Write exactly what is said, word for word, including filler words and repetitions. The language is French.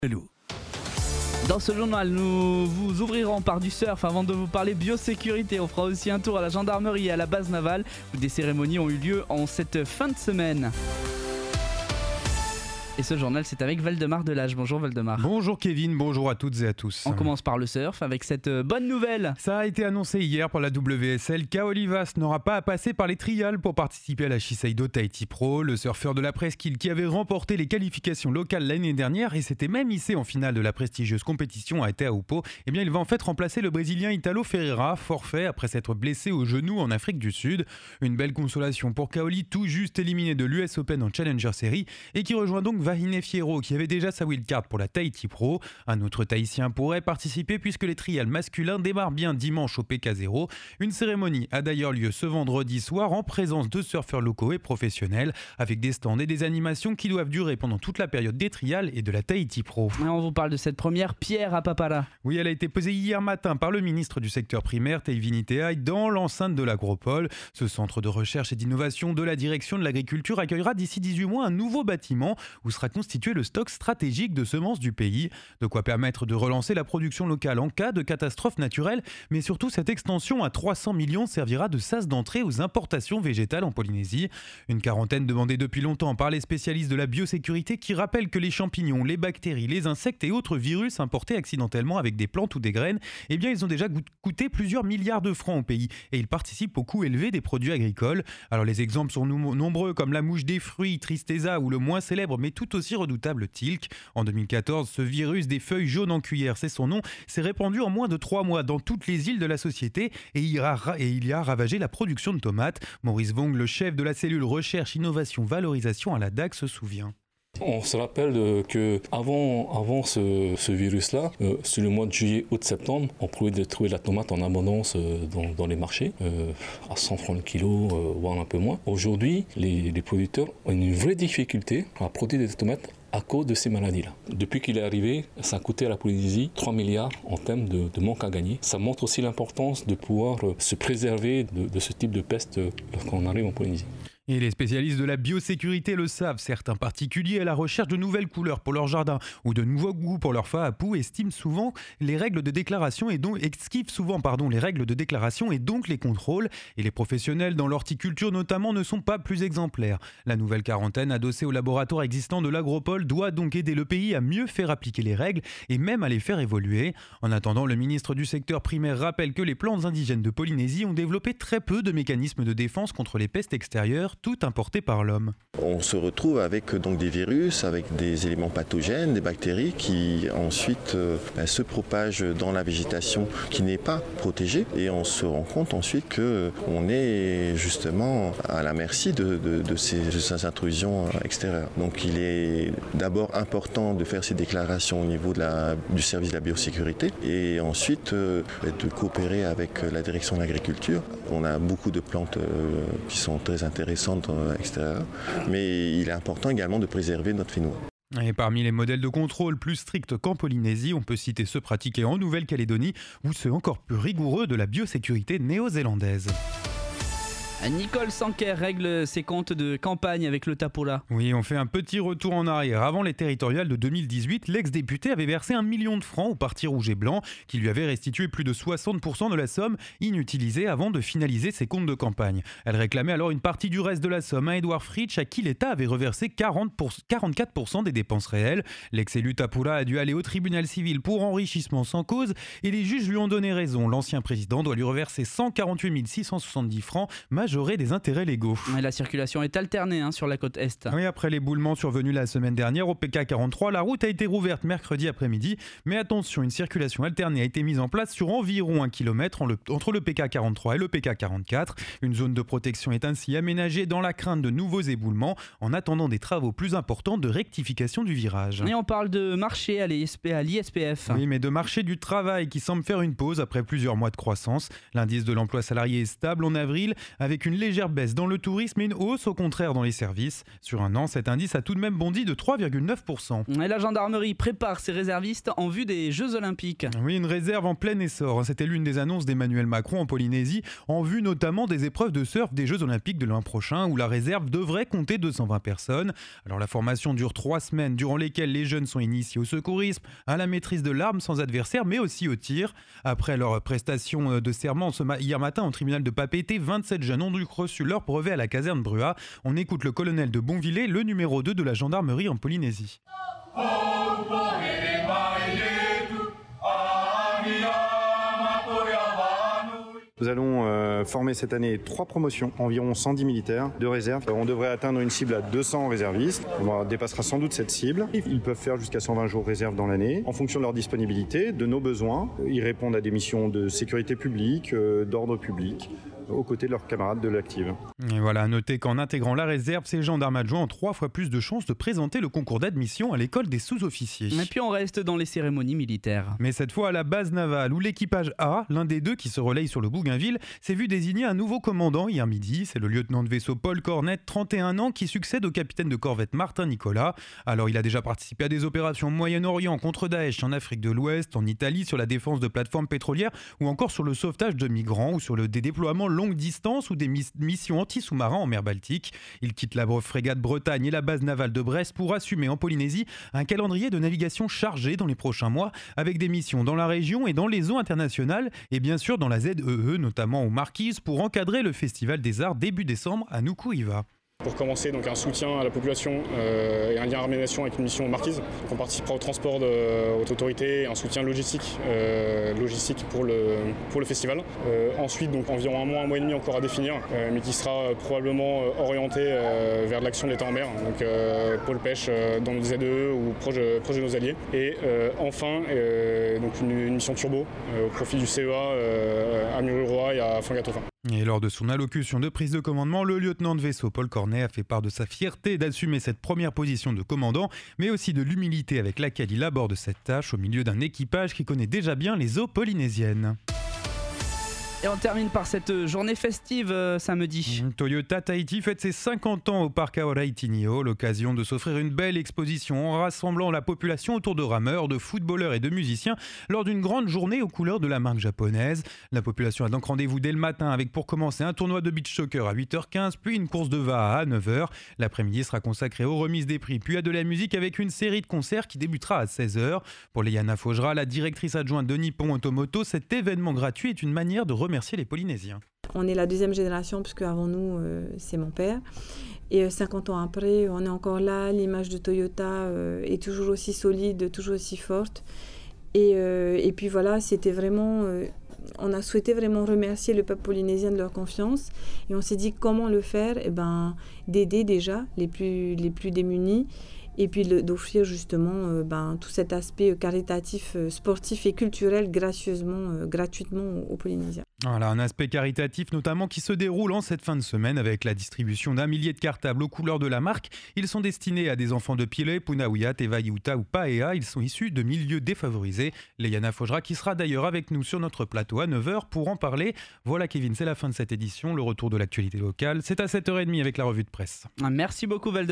Hello. Dans ce journal, nous vous ouvrirons par du surf avant de vous parler biosécurité. On fera aussi un tour à la gendarmerie et à la base navale où des cérémonies ont eu lieu en cette fin de semaine. Et ce journal, c'est avec Valdemar Delage. Bonjour Valdemar. Bonjour Kevin, bonjour à toutes et à tous. On commence par le surf avec cette bonne nouvelle. Ça a été annoncé hier par la W S L qu'Olivas n'aura pas à passer par les trials pour participer à la Shiseido Tahiti Pro. Le surfeur de la presqu'île qui avait remporté les qualifications locales l'année dernière et s'était même hissé en finale de la prestigieuse compétition à Teahupo'o, eh bien il va en fait remplacer le Brésilien Italo Ferreira, forfait après s'être blessé au genou en Afrique du Sud. Une belle consolation pour Kaoli, tout juste éliminé de l'U S Open en Challenger Series et qui rejoint donc Vahine Fierro qui avait déjà sa wildcard pour la Tahiti Pro. Un autre Tahitien pourrait participer puisque les trials masculins démarrent bien dimanche au P K zéro. Une cérémonie a d'ailleurs lieu ce vendredi soir en présence de surfeurs locaux et professionnels avec des stands et des animations qui doivent durer pendant toute la période des trials et de la Tahiti Pro. Et on vous parle de cette première pierre à Papara. Oui, elle a été posée hier matin par le ministre du secteur primaire Teivini Tehai dans l'enceinte de l'Agropole. Ce centre de recherche et d'innovation de la direction de l'agriculture accueillera d'ici dix-huit mois un nouveau bâtiment où sera constitué le stock stratégique de semences du pays. De quoi permettre de relancer la production locale en cas de catastrophe naturelle, mais surtout cette extension à trois cents millions servira de sas d'entrée aux importations végétales en Polynésie. Une quarantaine demandée depuis longtemps par les spécialistes de la biosécurité qui rappellent que les champignons, les bactéries, les insectes et autres virus importés accidentellement avec des plantes ou des graines, eh bien ils ont déjà coûté plusieurs milliards de francs au pays et ils participent au coût élevé des produits agricoles. Alors les exemples sont nombreux comme la mouche des fruits, Tristeza ou le moins célèbre mais tout aussi redoutable Tilk. En deux mille quatorze, ce virus des feuilles jaunes en cuillère, c'est son nom, s'est répandu en moins de trois mois dans toutes les îles de la société et il a, et il y a ravagé la production de tomates. Maurice Vong, le chef de la cellule recherche, innovation, valorisation à la D A C, se souvient. On se rappelle euh, que avant, avant ce, ce virus-là, euh, sur le mois de juillet, août, septembre, on pouvait trouver la tomate en abondance euh, dans, dans les marchés, euh, à cent francs le kilo, euh, voire un peu moins. Aujourd'hui, les, les producteurs ont une vraie difficulté à produire des tomates à cause de ces maladies-là. Depuis qu'il est arrivé, ça a coûté à la Polynésie trois milliards en termes de, de manque à gagner. Ça montre aussi l'importance de pouvoir euh, se préserver de, de ce type de peste euh, lorsqu'on arrive en Polynésie. Et les spécialistes de la biosécurité le savent, certains particuliers à la recherche de nouvelles couleurs pour leur jardin ou de nouveaux goûts pour leur faapou estiment souvent les règles de déclaration et donc esquivent souvent pardon, les règles de déclaration et donc les contrôles. Et les professionnels dans l'horticulture notamment ne sont pas plus exemplaires. La nouvelle quarantaine adossée au laboratoire existant de l'Agropole doit donc aider le pays à mieux faire appliquer les règles et même à les faire évoluer. En attendant, le ministre du secteur primaire rappelle que les plantes indigènes de Polynésie ont développé très peu de mécanismes de défense contre les pestes extérieures, tout importé par l'homme. On se retrouve avec donc des virus, avec des éléments pathogènes, des bactéries qui ensuite euh, se propagent dans la végétation qui n'est pas protégée et on se rend compte ensuite qu'on est justement à la merci de, de, de, ces, de ces intrusions extérieures. Donc il est d'abord important de faire ces déclarations au niveau de la, du service de la biosécurité et ensuite euh, de coopérer avec la direction de l'agriculture. On a beaucoup de plantes euh, qui sont très intéressantes extérieures, mais il est important également de préserver notre phéno. Et parmi les modèles de contrôle plus stricts qu'en Polynésie, on peut citer ceux pratiqués en Nouvelle-Calédonie ou ceux encore plus rigoureux de la biosécurité néo-zélandaise. Nicole Sanquer règle ses comptes de campagne avec le Tapula. Oui, on fait un petit retour en arrière. Avant les territoriales de deux mille dix-huit, l'ex-député avait versé un million de francs au Parti Rouge et Blanc, qui lui avait restitué plus de soixante pour cent de la somme inutilisée avant de finaliser ses comptes de campagne. Elle réclamait alors une partie du reste de la somme à Edouard Fritsch, à qui l'État avait reversé quarante pour cent, quarante-quatre pour cent des dépenses réelles. L'ex-élu Tapula a dû aller au tribunal civil pour enrichissement sans cause, et les juges lui ont donné raison. L'ancien président doit lui reverser cent quarante-huit mille six cent soixante-dix francs, majorés des intérêts légaux. Et la circulation est alternée hein, sur la côte Est. Oui, après l'éboulement survenu la semaine dernière au P K quarante-trois, la route a été rouverte mercredi après-midi. Mais attention, une circulation alternée a été mise en place sur environ un kilomètre entre le P K quarante-trois et le P K quarante-quatre. Une zone de protection est ainsi aménagée dans la crainte de nouveaux éboulements en attendant des travaux plus importants de rectification du virage. Et on parle de marché à l'I S P F. Oui, mais de marché du travail qui semble faire une pause après plusieurs mois de croissance. L'indice de l'emploi salarié est stable en avril avec avec une légère baisse dans le tourisme et une hausse au contraire dans les services. Sur un an, cet indice a tout de même bondi de trois virgule neuf pour cent. Et la gendarmerie prépare ses réservistes en vue des Jeux Olympiques. Oui, une réserve en plein essor. C'était l'une des annonces d'Emmanuel Macron en Polynésie, en vue notamment des épreuves de surf des Jeux Olympiques de l'an prochain, où la réserve devrait compter deux cent vingt personnes. Alors la formation dure trois semaines, durant lesquelles les jeunes sont initiés au secourisme, à la maîtrise de l'arme sans adversaire, mais aussi au tir. Après leur prestation de serment ce ma- hier matin au tribunal de Papeete, vingt-sept jeunes ont dû reçu leur brevet à la caserne Brua. On écoute le colonel de Bonvillers, le numéro deux de la gendarmerie en Polynésie. Nous allons euh, former cette année trois promotions, environ cent dix militaires de réserve. On devrait atteindre une cible à deux cents réservistes. On dépassera sans doute cette cible. Ils peuvent faire jusqu'à cent vingt jours réserve dans l'année. En fonction de leur disponibilité, de nos besoins, ils répondent à des missions de sécurité publique, euh, d'ordre public, aux côtés de leurs camarades de l'active. Et voilà, à noter qu'en intégrant la réserve, ces gendarmes adjoints ont trois fois plus de chances de présenter le concours d'admission à l'école des sous-officiers. Et puis on reste dans les cérémonies militaires. Mais cette fois à la base navale, où l'équipage A, l'un des deux qui se relaye sur le Bougainville, s'est vu désigner un nouveau commandant hier midi. C'est le lieutenant de vaisseau Paul Cornet, trente et un ans, qui succède au capitaine de corvette Martin Nicolas. Alors il a déjà participé à des opérations au Moyen-Orient contre Daesh, en Afrique de l'Ouest, en Italie, sur la défense de plateformes pétrolières, ou encore sur le sauvetage de migrants, ou sur le déploiement longue distance ou des miss- missions anti-sous-marins en mer Baltique. Il quitte la frégate Bretagne et la base navale de Brest pour assumer en Polynésie un calendrier de navigation chargé dans les prochains mois, avec des missions dans la région et dans les eaux internationales, et bien sûr dans la Z E E, notamment aux Marquises, pour encadrer le Festival des Arts début décembre à Nuku'iva. Pour commencer, donc un soutien à la population euh, et un lien armée-nation avec une mission marquise. Donc on participera au transport de haute autorité, un soutien logistique, euh, logistique pour le, pour le festival. Euh, ensuite, donc environ un mois, un mois et demi encore à définir, euh, mais qui sera probablement orienté euh, vers l'action de l'État en mer, donc euh, pôle pêche euh, dans nos Z E E ou proche, proche de nos alliés. Et euh, enfin, euh, donc une, une mission turbo euh, au profit du C E A euh, à Mururoa et à Fangataufa. Et lors de son allocution de prise de commandement, le lieutenant de vaisseau Paul Cornet a fait part de sa fierté d'assumer cette première position de commandant, mais aussi de l'humilité avec laquelle il aborde cette tâche au milieu d'un équipage qui connaît déjà bien les eaux polynésiennes. Et on termine par cette journée festive euh, samedi. Toyota Tahiti fête ses cinquante ans au parc Aoraitinio, l'occasion de s'offrir une belle exposition en rassemblant la population autour de rameurs, de footballeurs et de musiciens lors d'une grande journée aux couleurs de la marque japonaise. La population a donc rendez-vous dès le matin avec pour commencer un tournoi de beach soccer à huit heures quinze, puis une course de V A à neuf heures. L'après-midi sera consacré aux remises des prix, puis à de la musique avec une série de concerts qui débutera à seize heures. Pour Léana Faugera, la directrice adjointe de Nippon Automoto, cet événement gratuit est une manière de remercier les Polynésiens. On est la deuxième génération, puisque avant nous, euh, c'est mon père. Et euh, cinquante ans après, on est encore là. L'image de Toyota euh, est toujours aussi solide, toujours aussi forte. Et, euh, et puis voilà, c'était vraiment... Euh, on a souhaité vraiment remercier le peuple polynésien de leur confiance. Et on s'est dit comment le faire, eh ben, d'aider déjà les plus, les plus démunis. Et puis le, d'offrir justement euh, ben, tout cet aspect caritatif, euh, sportif et culturel gracieusement, euh, gratuitement aux, aux Polynésiens. Voilà, un aspect caritatif notamment qui se déroule en cette fin de semaine avec la distribution d'un millier de cartables aux couleurs de la marque. Ils sont destinés à des enfants de Pile, Punawiat, Evaiuta ou Paea. Ils sont issus de milieux défavorisés. Léana Faugera qui sera d'ailleurs avec nous sur notre plateau à neuf heures pour en parler. Voilà Kevin, c'est la fin de cette édition. Le retour de l'actualité locale, c'est à sept heures trente avec la revue de presse. Merci beaucoup Valde.